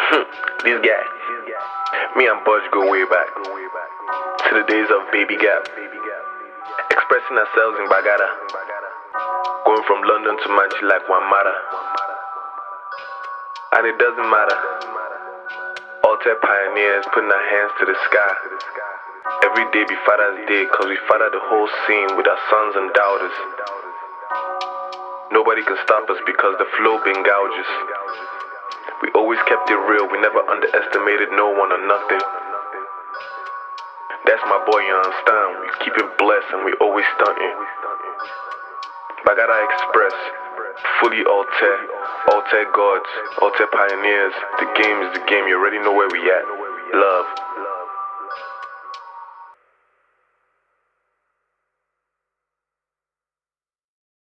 This guy. Me and Budge go way back to the days of Baby Gap, expressing ourselves in Bagada, going from London to Manchi like Wamada. And it doesn't matter. Alter pioneers putting our hands to the sky. Every day be Father's Day, cause we father the whole scene with our sons and daughters. Nobody can stop us because the flow been gouges. We always kept it real, we never underestimated no one or nothing. That's my boy, you understand? We keep it blessed and we always stunting. Bagada Express, fully alter gods, alter pioneers. The game is the game, you already know where we at. Love.